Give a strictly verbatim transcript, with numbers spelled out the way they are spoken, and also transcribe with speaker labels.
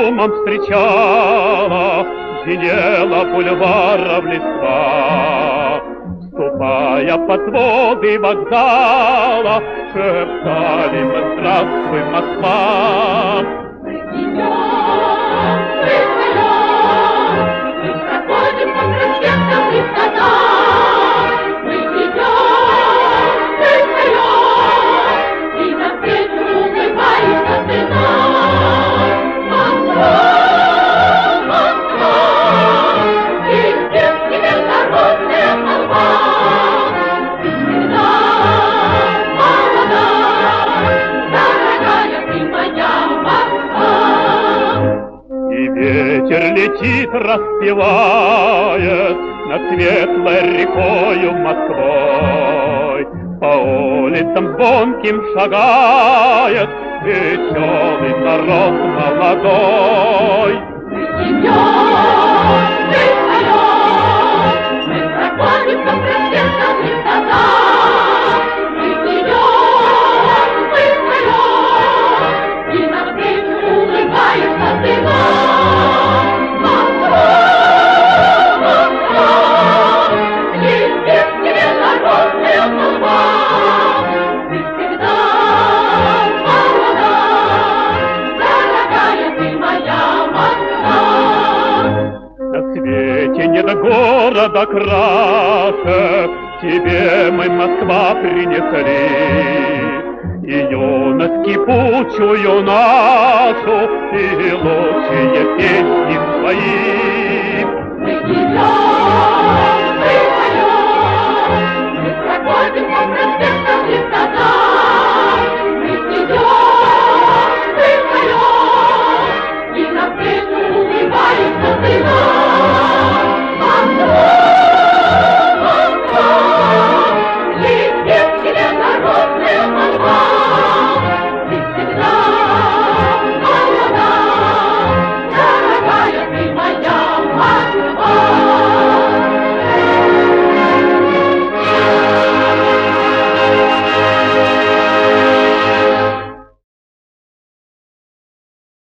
Speaker 1: шумом встречала, звенела бульваров листва. Ступая под своды вокзала, шептали мы: здравствуй, Москва!
Speaker 2: Мы идем, мы встаем, мы проходим по проспектам и садам. Мы идем, мы встаем, и навстречу улыбаешься ты нам. Москва, Москва, везде в тебе народная молва. Ты всегда молода, дорогая ты моя Москва.
Speaker 1: И ветер летит, распевает над светлой рекою Москвой. По улицам звонким шагает веселый народ молодой.
Speaker 2: Мы идем, мы встаем, мы проходим по проспектам и садам. Мы идем, мы встаем, и навстречу улыбаешься ты нам. Москва, Москва, везде в тебе народная молва. Ты всегда молода, дорогая ты моя Москва.
Speaker 1: На свете нет города краше, тебе мы, Москва, принесли. И юность кипучую нашу, и лучшие песни свои.
Speaker 2: Мы идем,